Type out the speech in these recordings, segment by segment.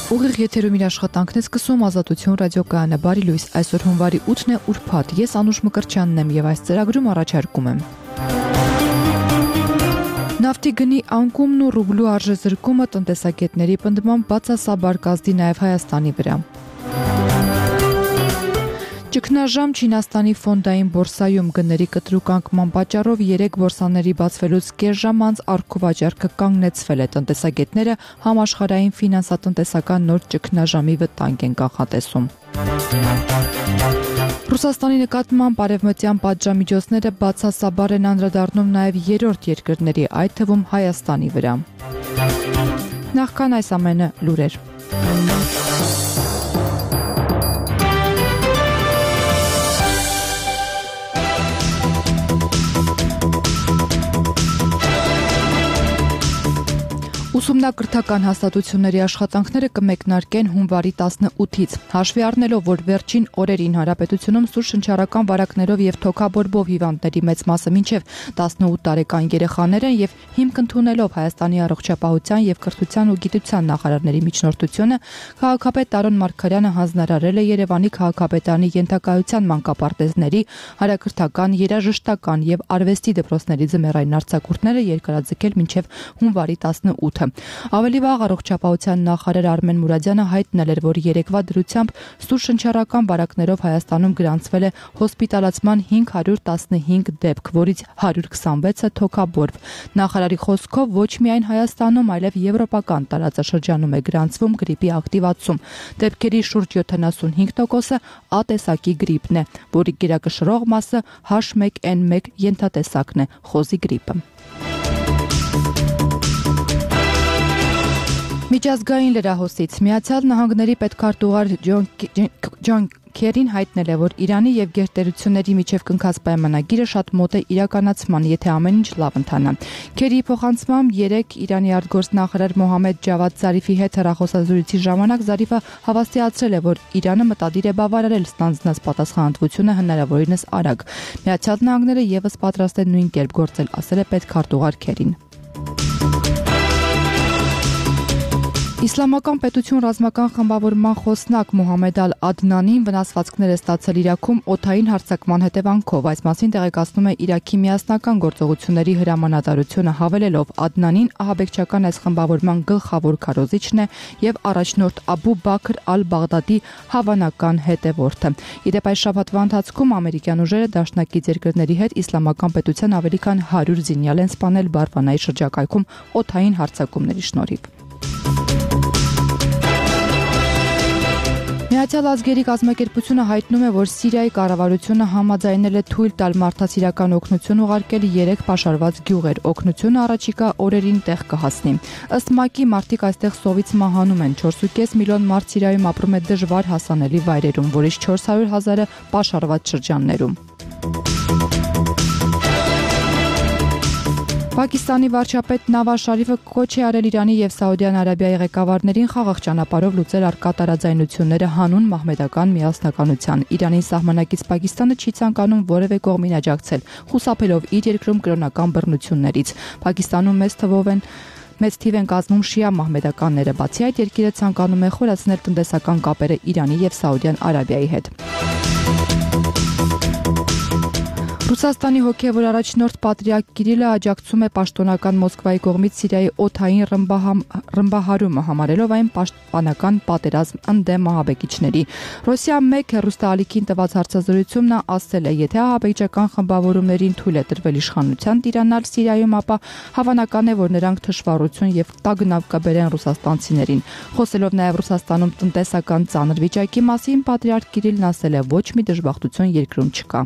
Ուղիղ եթերում իր աշխատանքն է սկսում Ազատություն ռադիոկայանը։ Բարի լույս, այսօր հունվարի 8-ն է ուրբաթ։ Ես Անուշ Մկրտչյանն եմ եւ այս ծրագրում առաջարկում եմ. Նավթի գնի անկումն ու ռուբլու արժեզրկումը տնտեսագետների պնդմամբ բացասաբար կազդի նաեւ Հայաստանի վրա։ Ճգնաժամ Չինաստանի ֆոնդային բորսայում գների կտրուկ պատճառով 3 բորսաների բացվելուց կես ժամ անց առքուվաճառքը կանգնեցվել է։ Տնտեսագետները համաշխարհային ֆինանսատնտեսական նոր ճգնաժամի վտանգ են կանխատեսում։ Ռուսաստանի նկատմամբ արևմտյան պատժամիջոցները բացասաբար են անդրադառնում նաև երրորդ երկրների, այդ թվում Հայաստանի վրա։ Նախքան այս ամենը լուրեր։ Ուսումնակրթական հաստատությունների աշխատանքները կմեկնարկեն հունվարի 18-ից, հաշվի առնելով, որ վերջին օրերին հանրապետությունում սուր շնչառական վարակներով եւ թոքաբորբով հիվանդների մեծ մասը մինչեւ 18 տարեկան երեխաներ են եւ հիմք ընդունելով Հայաստանի առողջապահության եւ կրթության ու գիտության նախարարների միջնորդությունը, քաղաքապետ Տարոն Մարգարյանը հանձնարարել է Երևանի քաղաքապետարանի ենթակայության մանկապարտեզների, հարակրթական, երաժշտական եւ արվեստի դպրոցների ձմեռային արձակուրդները երկարաձգել մինչեւ հունվարի 18-ը։ Ավելի վաղ առողջապահության նախարար Արմեն Մուրադյանը հայտնել էր, որ երեկվա դրությամբ սուր շնչառական վարակներով Հայաստանում գրանցվել է հոսպիտալացման 515 դեպք, որից 126-ը թոքաբորբ։ Նախարարի խոսքով ոչ միայն Հայաստանում, այլև եվրոպական տարածաշրջանում է գրանցվում գրիպի ակտիվացում։ Դեպքերի շուրջ 75%-ը A տեսակի գրիպն է, որի գերակշռող մասը H1N1 ենթատեսակն է, խոզի գրիպը։ Միջազգային լրահոսից Միացյալ Նահանգների պետքարտուղար Ջոն Քերին հայտնել է, որ Իրանի եւ գերտերությունների միջև կնքած պայմանագիրը շատ մոտ է իրականացման, եթե ամեն ինչ լավ ընթանա։ Քերիի փոխանցմամբ 3 Իրանի արտգործնախարար Մոհամմեդ Ջավադ Զարիֆի հետ հեռախոսազրույցի ժամանակ Զարիֆը հավաստիացրել է, որ Իրանը մտադիր է բավարարել ստանձնած պատասխանատվությունը հնարավորինս արագ։ Միացյալ Նահանգները եւս պատրաստ է նույն կերպ գործել, ասել է պետքարտուղար Քերին։ Իսլամական պետություն ռազմական խմբավորման խոսնակ Մոհամմեդ Ալ-Ադնանին վնասվածքներ է ստացել Իրաքում օդային հարձակման հետևանքով։ Այս մասին տեղեկացնում է Իրաքի միասնական գործողությունների հրամանատարությունը, հավելելով Ադնանին ահաբեկչական այս խմբավորման գլխավոր քարոզիչն է եւ առաջնորդ Աբու Բաքր Ալ-Բաղդադի հավանական հետևորդը։ Իդեպ այս շաբաթվա ընթացքում ամերիկյան ուժերը դաշնակից երկրների հետ իսլամական պետության ավելի քան 100 զինյալ են սպանել Բարվանայի շրջակայքում օդային հարձակումների շնորհիվ։ Միացյալ ազգերի կազմակերպությունը հայտնում է, որ Սիրիայի կառավարությունը համաձայնել է թույլ տալ մարդասիրական օգնություն ուղարկել 3 պաշարված գյուղեր։ Օգնությունը առաջիկա օրերին տեղ կհասնի։ Ըստ ՄԱԿ-ի մարդիկ այստեղ սովից մահանում են։ 4.5 միլիոն մարդ Սիրիայում ապրում է դժվար հասանելի վայրերում, որից 400,000-ը պաշարված շրջաններում։ Պակիստանի վարչապետ Նավազ Շարիֆը կոչ է արել Իրանի եւ Սաուդյան Արաբիայի ղեկավարներին խաղաղ ճանապարհով լուծել առկա տարաձայնությունները հանուն մահմեդական միասնականության։ Իրանին սահմանակից Պակիստանը չի ցանկանում որևէ կողմին աջակցել, խուսափելով իր երկրում կրոնական բռնություններից։ Պակիստանում մեծ թիվ են կազմում շիա մահմեդականները, բացի այդ երկիրը ցանկանում է խորացնել տնտեսական կապերը Իրանի եւ Սաուդյան Արաբիայի հետ։ Ռուսաստանի հոգևոր առաջնորդ Պատրիարք Կիրիլը աջակցում է պաշտոնական Մոսկվայի կողմից Սիրիայի օդային ռմբահարումը, համարելով այն պաշտպանական պատերազմ ընդդեմ ահաբեկիչների։ Ռոսիա 1 հեռուստաալիքին տված հարցազրույցում նա ասել է, եթե ահաբեկչական խմբավորումներին թույլ է տրվել իշխանության տիրանալ Սիրիայում, ապա հավանական է, որ նրանք թշվառություն եւ տագնապ կբերեն ռուսաստանցիներին։ Խոսելով նաեւ Ռուսաստանում տնտեսական ծանր վիճակի մասին, Պատրիարք Կիրիլն ասել է, ոչ մի դժբախտություն երկրում չկա։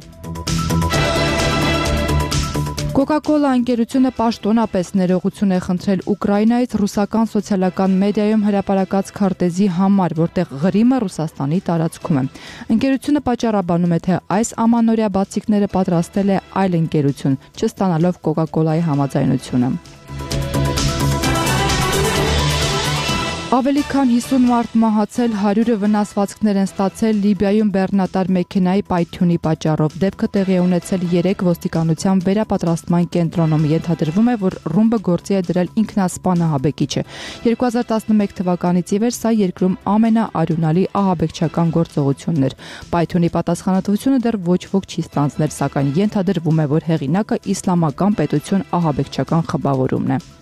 Coca-Cola ընկերությունը պաշտոնապես ներողություն է խնդրել Ուկրաինայից ռուսական սոցիալական մեդիայում հրապարակած քարտեզի համար, որտեղ Ղրիմը Ռուսաստանի տարածքում է։ Ընկերությունը պատճառաբանում է, թե այս ամանորյա բացիկները պատրաստել է այլ ընկերություն, չստանալով Coca-Cola-ի համաձայնությունը։ Ավելի քան 50 մարդ մահացել, 100-ը վնասվածքներ են ստացել Լիբիայում բեռնատար մեքենայի պայթյունի պատճառով։ Դեպքը տեղի է ունեցել 3 ոստիկանության վերապատրաստման կենտրոնում։ Ենթադրվում է, որ ռումբը գործի է դրել ինքնասպան ահաբեկիչը։ 2011 թվականից ի վեր սա երկրում ամենաարյունալի ահաբեկչական գործողությունն էր։ Պայթյունի պատասխանատվությունը դեռ ոչ ոք չի ստանձնել, սակայն ենթադրվում է, որ հեղինակը իսլամական պետություն ահաբեկչական խմբավորումն է։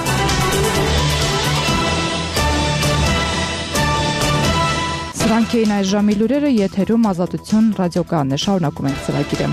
Սրանք էին այս ժամի լուրերը, եթերում Ազատություն ռադիոկայանն է, շարունակում ենք ծրագիրը։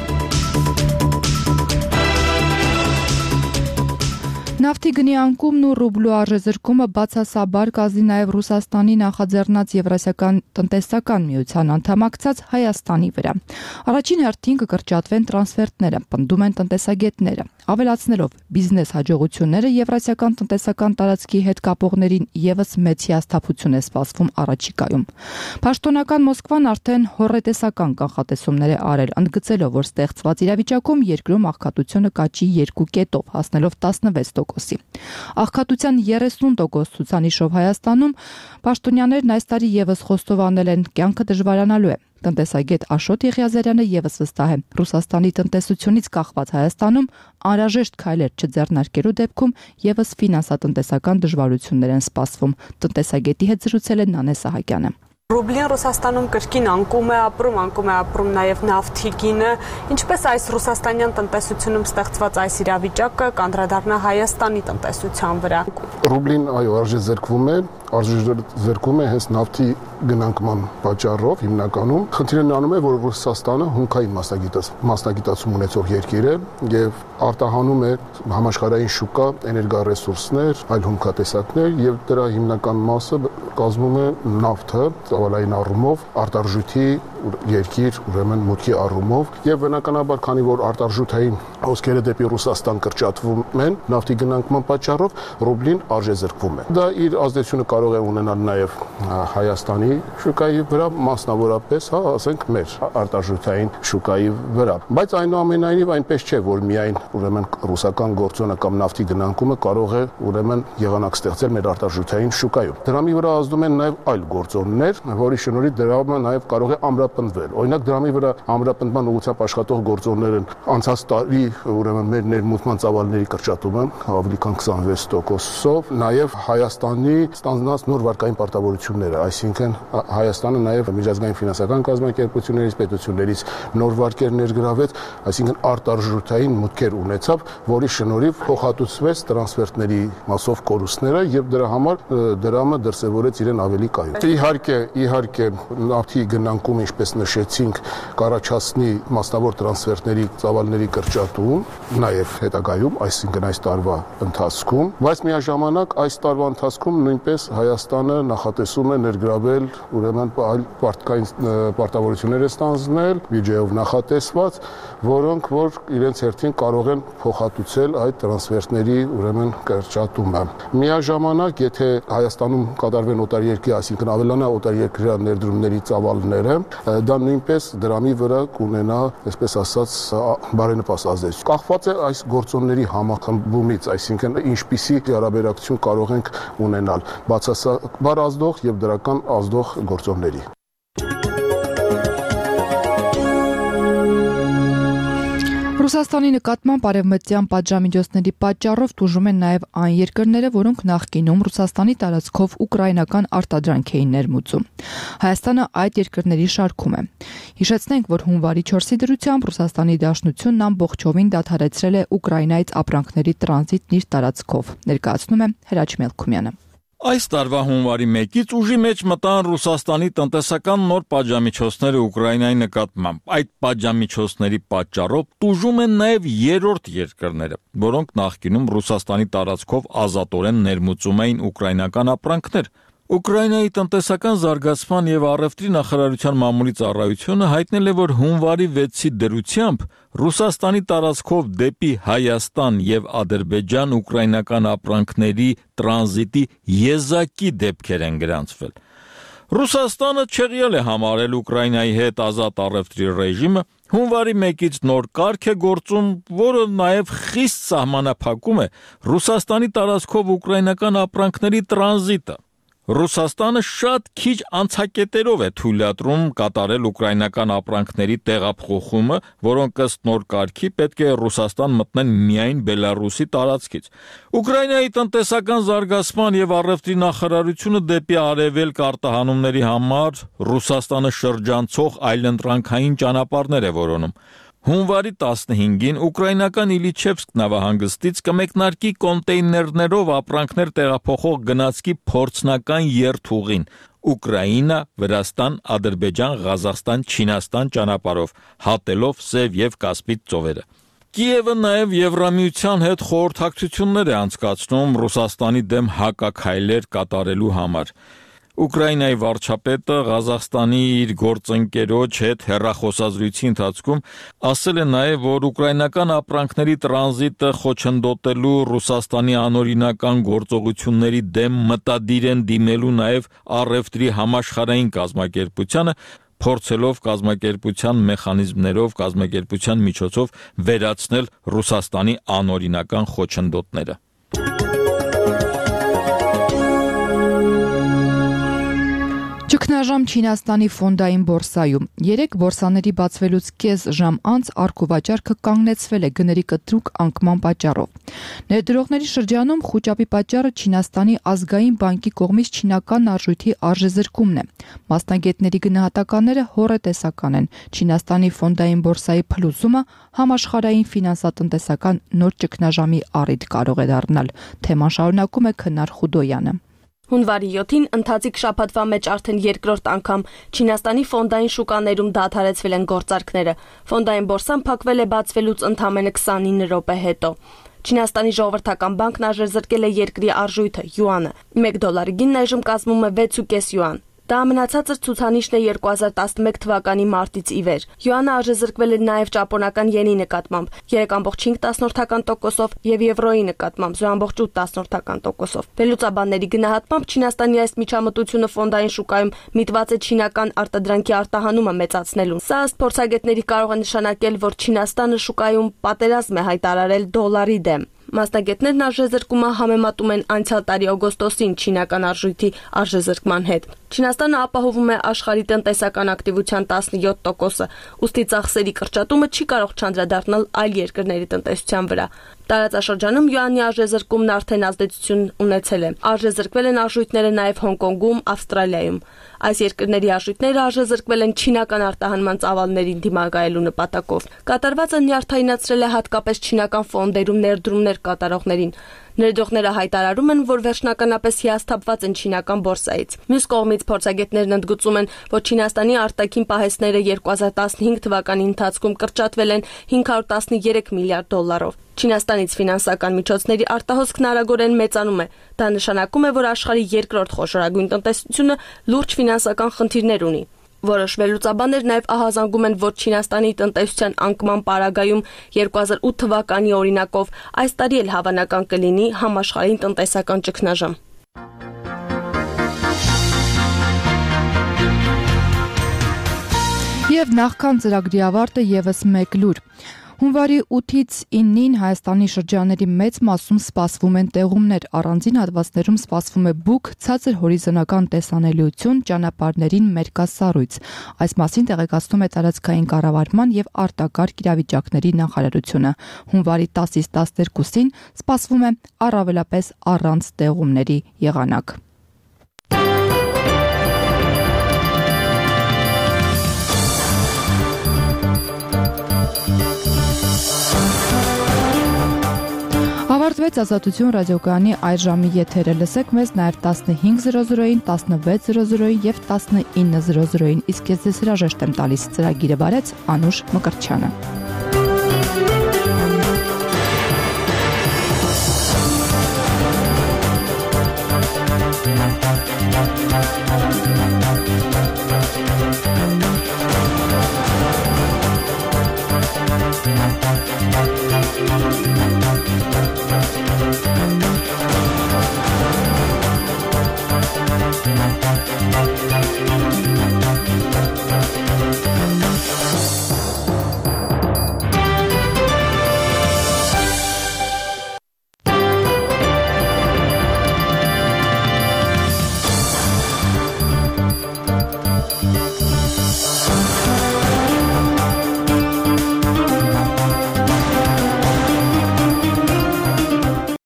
Նավթի գնի անկումն ու ռուբլու արժեզրկումը բացասաբար կազդի նաև Ռուսաստանի նախաձեռնած Եվրասիական տնտեսական միության անդամակցած Հայաստանի վրա։ Առաջին հերթին կկրճատվեն տրանսֆերտները, պնդում են տնտեսագետները, ավելացնելով բիզնես հաջողությունները Եվրասիական տնտեսական տարածքի հետ կապողներին ևս մեծ հիասթափություն է սպասվում առաջիկայում։ Պաշտոնական Մոսկվան արդեն հոռետեսական կանխատեսումներ է արել, ընդգծելով, որ ստեղծված իրավիճակում երկրում աղքատությունը կաճի 2 կետով, հասնելով 16%-ի։ Աղքատության 30% ցուցանիշով Հայաստանում պաշտոնյաներն այս տարի ևս խոստովանել են, կյանքը դժվարանալու է։ Տնտեսագետ Աշոտ Եղիազարյանը ևս վստահ է, Ռուսաստանի տնտեսությունից կախված Հայաստանում անհրաժեշտ քայլեր չձեռնարկելու դեպքում ևս ֆինանսատնտեսական դժվարություններ են սպասվում։ Տնտեսագետի հետ զրուցել է Նանե Սահակյանը։ Ռուբլին Ռուսաստանում կրկին անկում է ապրում նաև նավթի գինը, ինչպես այս ռուսաստանյան տնտեսությունում ստեղծված այս իրավիճակը կանդրադառնա Հայաստանի տնտեսության վրա։ Ռուբլին արժեզրկվում է հենց նավթի գնանկման պատճառով հիմնականում։ Խնդիրն անում է, որ Ռուսաստանը հումքային մասնագիտացում ունեցող երկիր է եւ արտահանում է համաշխարհային շուկա էներգառեսուրսներ, այլ հումքատեսակներ եւ դրա հիմնական մասը կազմում է նավթը, ծավալային առումով, արտարժույթի երկիր, ուրեմն մուտքի առումով եւ բնականաբար, քանի որ արտարժութային հոսքերը դեպի Ռուսաստան կրճատվում են նավթի գնանկման պատճառով, ռուբլին արժեզրկվում է։ Դա իր ազդեցությունը կարող է ունենալ նաեւ Հայաստանի շուկայի վրա, մասնավորապես, ասենք մեր արտարժութային շուկայի վրա։ Բայց այնուամենայնիվ այնպես չէ, որ միայն ուրեմն ռուսական գործոնը կամ նավթի գնանկումը կարող է ուրեմն եղանակ ստեղծել մեր արտարժութային շուկայում։ Դրամի վրա ազդում են նաեւ այլ գործոններ, որի շնորհիվ դրամը նաեւ կարող է ամրապնդվել։ Օրինակ դրամի վրա ամրապնդման ուղղությամբ աշխատող գործոններ են անցած տարի ուրեմն մեր ներմուծման ծավալների կրճատումը ավելի քան 26%-ով, նաեւ Հայաստանի ստանձնած նոր վարկային պարտավորությունները, այսինքն Հայաստանը նաեւ միջազգային ֆինանսական կազմակերպություններից, պետություններից նոր վարկեր ներգրավեց, այսինքն արտարժութային մուտքեր ունեցավ, որի շնորհիվ փոխհատուցվեց տրանսֆերտների մասով կորուստները եւ դրա համար դրամը դրսեւորեց իրեն ավելի կայուն։ Իհարկե նավթի գնանկումը, ինչպես նշեցինք, կառաջացնի մասնավոր տրանսֆերտների ծավալների կրճատում, նաեւ հետագայում, այսինքն այս տարվա ընթացքում, բայց միաժամանակ այս տարվա ընթացքում նույնպես Հայաստանը նախատեսում է ներգրավել ուրեմն այլ պարտավորություններ ստանձնել, բյուջեով նախատեսված, որոնք որ իրենց հերթին կարող են փոխհատուցել այդ տրանսֆերտների ուրեմն կրճատումը։ Միաժամանակ, եթե Հայաստանում կատարվեն օտարերկրյա, այսինքն ավելանա օտարերկրյա ներդրումների ծավալները, դա նույնպես դրամի վրա կունենա, այսպես ասած, բարենպաստ ազդեցություն։ Կախված է այս գործոնների համախմբումից, այսինքն ինչպիսի հարաբերակցություն կարող ենք ունենալ բացասաբար ազդող եւ դրական ազդող գործոնների։ Ռուսաստանի նկատմամբ արևմտյան պատժամիջոցների պատճառով տուժում են նաև այն երկրները, որոնք նախկինում Ռուսաստանի տարածքով ուկրաինական արտադրանք էին ներմուծում։ Հայաստանը այդ երկրների շարքում է։ Հիշեցնենք, որ հունվարի 4-ի դրությամբ Ռուսաստանի Դաշնությունն ամբողջովին դադարեցրել է Ուկրաինայից ապրանքների տրանզիտն իր տարածքով, ներկայացնում է Հրաչ Մելքումյանը։ Այս տարվա հունվարի 1-ից ուժի մեջ մտան Ռուսաստանի տնտեսական նոր պատժամիջոցները Ուկրաինայի նկատմամբ։ Այդ պատժամիջոցների պատճառով տուժում են նաև երրորդ երկրները, որոնք նախկինում Ռուսաստանի տարածքով ազատորեն ներմուծում էին ուկրաինական ապրանքներ։ Ուկրաինայի տնտեսական զարգացման եւ առևտրի նախարարության մամուլի ծառայությունը հայտնել է, որ հունվարի 6-ի դրությամբ Ռուսաստանի տարածքով դեպի Հայաստան եւ Ադրբեջան ուկրաինական ապրանքների տրանզիտի եզակի դեպքեր են գրանցվել։ Ռուսաստանը չեղյալ է համարել Ուկրաինայի հետ ազատ առևտրի ռեժիմը, հունվարի 1-ից նոր կարգ է գործում, որը նաեւ խիստ սահմանափակում է Ռուսաստանի տարածքով ուկրաինական ապրանքների տրանզիտը։ Ռուսաստանը շատ քիչ անցակետերով է թույլատրում կատարել ուկրաինական ապրանքների տեղափոխումը, որոնք ըստ նոր կարգի պետք է Ռուսաստան մտնեն միայն Բելարուսի տարածքից։ Ուկրաինայի տնտեսական զարգացման եւ առևտրի նախարարությունը դեպի արևելք արտահանումների համար Ռուսաստանը շրջանցող այլընտրանքային ճանապարհներ է որոնում։ Հունվարի 15-ին ուկրաինական Իլիչևսկ նավահանգստից կմեկնարկի կոնտեյներներով ապրանքներ տեղափոխող գնացքի փորձնական երթուղին Ուկրաինա, Վրաստան, Ադրբեջան, Ղազախստան, Չինաստան ճանապարհով, հատելով Սև եւ Կասպից ծովերը։ Կիևը նաև Եվրամիության հետ խորհրդակցություններ է անցկացնում Ռուսաստանի դեմ հակաքայլեր կատարելու համար։ Ուկրաինայի վարչապետը Ղազախստանի իր գործընկերոջ հետ հեռախոսազրույցի ընթացքում ասել է նաև, որ ուկրաինական ապրանքների տրանզիտը խոչընդոտելու Ռուսաստանի անօրինական գործողությունների դեմ մտադիր են դիմելու նաև առևտրի համաշխարհային կազմակերպությանը, փորձելով կազմակերպության մեխանիզմներով, կազմակերպության միջոցով վերացնել Ռուսաստանի անօրինական խոչընդոտները։ Ճգնաժամ Չինաստանի ֆոնդային բորսայում։ 3 բորսաների բացվելուց կես ժամ անց առքուվաճառքը կանգնեցվել է գների կտրուկ անկման պատճառով։ Ներդրողների շրջանում խուճապի պատճառը Չինաստանի ազգային բանկի կողմից չինական արժույթի արժեզրկումն է։ Մասնագետների գնահատականները հոռետեսական են։ Չինաստանի ֆոնդային բորսայի փլուզումը համաշխարհային ֆինանսատնտեսական նոր ճգնաժամի առիթ կարող է դառնալ։ Թեման շարունակում է Քնար Խուդոյանը։ Հունվարի 7-ին ընթացիկ շաբաթվա մեջ արդեն երկրորդ անգամ Չինաստանի ֆոնդային շուկաներում դադարեցվել են գործարքները։ Ֆոնդային բորսան փակվել է բացվելուց ընդամենը 29 րոպե հետո։ Չինաստանի ժողովրդական բանկն արժեզրկել է երկրի արժույթը՝ յուանը։ $1 գինն այժմ կազմում է 6.5 յուան։ Դա ամենացածր ցուցանիշն է 2011 թվականի մարտից ի վեր։ Յուանը արժեզրկվել է նաև ճապոնական յենի նկատմամբ 3.5%-ով եւ եվրոյի նկատմամբ 0.8%-ով։ Վերլուծաբանների գնահատմամբ Չինաստանի այս միջամտությունը ֆոնդային շուկայում միտված է չինական արտադրանքի արտահանումը մեծացնելուն։ Սա ըստ փորձագետների կարող է նշանակել, որ Չինաստանը շուկայում պատերազմ է հայտարարել դոլարի դեմ։ Մասնագետներն արժեզրկումը համեմատում են անցյալ տարի օգոստոսին չինական արժույթի արժեզրկման հետ։ Չինաստանը ապահովում է աշխարհի տնտեսական ակտիվության 17%-ը, ուստի ծախսերի կրճատումը չի կարող չանդրադառնալ այլ երկրների տնտեսության վրա։ Տարածաշրջանում յուանի արժեզրկումն արդեն ազդեցություն ունեցել է։ Արժեզրկվել են արժույթները նաև Հոնկոնգում, Ավստրալիայում։ Այս երկրների արժույթները արժեզրկվել են չինական արտահանման ծավալներին դիմակայելու նպատակով։ Կատարվածը նյարդայնացրել է հատկապես չինական ֆոնդերում ներդրումներ կատարողներին։ Ներդրողները հայտարարում են, որ վերջնականապես հիասթափված են չինական բորսայից։ Մյուս կողմից փորձագետներն ընդգծում են, որ Չինաստանի արտաքին պահեստները 2015 թվականի ընթացքում կրճատվել են $513 միլիարդ։ Չինաստանից ֆինանսական միջոցների արտահոսքն արագորեն մեծանում է։ Դա նշանակում է, որ աշխարհի երկրորդ խոշորագույն տնտեսությունը լուրջ ֆինանսական խնդիրներ ունի։ Որոշ վերլուծաբաններ նաև ահազանգում են, որ Չինաստանի տնտեսության անկման պարագայում 2008 թվականի օրինակով այս տարի էլ հավանական կլինի համաշխարհային տնտեսական ճգնաժամ։ Եվ նախքան ծրագրի ավարտը եւս մեկ լուր։ Հունվարի 8-ից 9-ին Հայաստանի շրջանների մեծ մասում սպասվում են տեղումներ, առանձին հատվածներում սպասվում է բուք, ցածր հորիզոնական տեսանելիություն, ճանապարհներին մերկասառույց։ Այս մասին տեղեկացնում է տարածքային կառավարման եւ արտակարգ իրավիճակների նախարարությունը։ Հունվարի 10-ից 12-ին սպասվում է առավելապես առանց տեղումների եղանակ։ Ավարտվեց Ազատություն ռադիոկայանի այս ժամի եթերը։ Լսեք մեզ նաև 15:00-ին, 16:00-ին եւ 19:00-ին։ Իսկ ես ձեզ հրաժեշտ եմ տալիս։ Ծրագիրը բարեց Անուշ Մկրտչյանը։